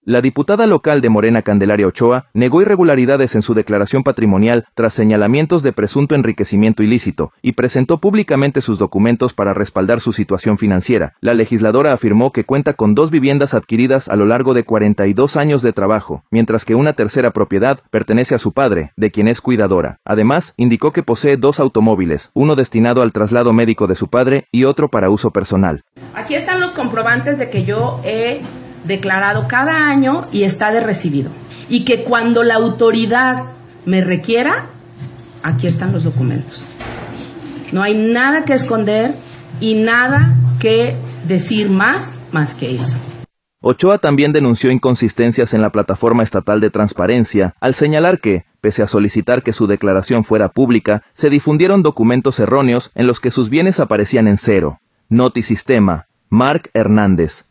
La diputada local de Morena, Candelaria Ochoa, negó irregularidades en su declaración patrimonial tras señalamientos de presunto enriquecimiento ilícito y presentó públicamente sus documentos para respaldar su situación financiera. La legisladora afirmó que cuenta con 2 viviendas adquiridas a lo largo de 42 años de trabajo, mientras que una tercera propiedad pertenece a su padre, de quien es cuidadora. Además, indicó que posee 2 automóviles, uno destinado al traslado médico de su padre y otro para uso personal. Aquí están los comprobantes de que yo he declarado cada año y está de recibido. Y que cuando la autoridad me requiera, aquí están los documentos. No hay nada que esconder y nada que decir más que eso. Ochoa también denunció inconsistencias en la plataforma estatal de transparencia al señalar que, pese a solicitar que su declaración fuera pública, se difundieron documentos erróneos en los que sus bienes aparecían en cero. Notisistema, Marc Hernández.